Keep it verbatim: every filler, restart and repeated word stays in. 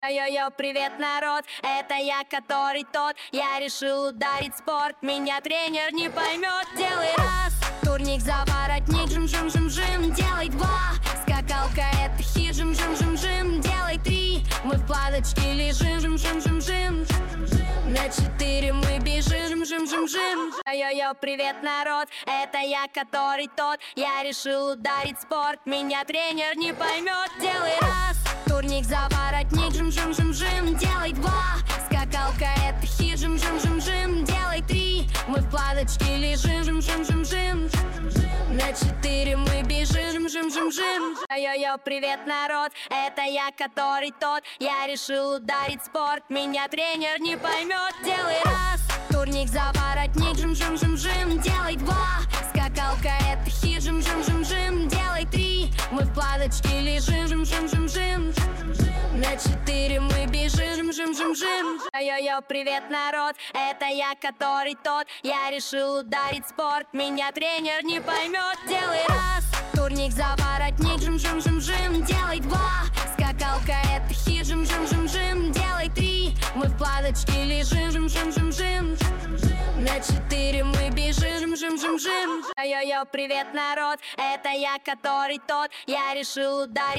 Йо-йо, привет, народ, это я, который тот. Я решил ударить спорт, меня тренер не поймет. Делай раз, турник за воротник, жим-жим-жим-жим. Делай два, скакалка это хит, жим-жим-жим-жим. Делай три, мы в планочке лежим, жим-жим-жим-жим. На четыре мы бежим, жим-жим-жим. Йо-йо, привет, народ, это я, который тот. Я решил ударить спорт, меня тренер не поймет. Делай раз, турник за воротник, жим-жим-жим-жим. Делай два, скакалка это хит, жим-жим-жим-жим. Делай три, мы в планочке лежим, жим-жим-жим-жим. На четыре мы бежим, жим-жим-жим. Йо-йо, привет, народ, это я, который тот. Я решил ударить спорт, меня тренер не поймет. Делай раз, турник за воротник, жим-жим-жим-жим. Делай два, скакалка это хит, жим-жим-жим-жим. Делай три, мы в планочке лежим, жим-жим-жим-жим. На четыре мы бежим, жим-жим-жим. Йо-йо, привет, народ, это я, который тот. Я решил ударить спорт, меня тренер не поймет. Делай раз, турник за воротник, жим-жим-жим-жим. Делай два, скакалка это хит, жим-жим-жим-жим. Делай три, мы в планочке лежим, жим-жим-жим-жим. На четыре мы бежим, жим-жим-жим. Йо-йо, привет, народ, это я, который тот. Я решил ударить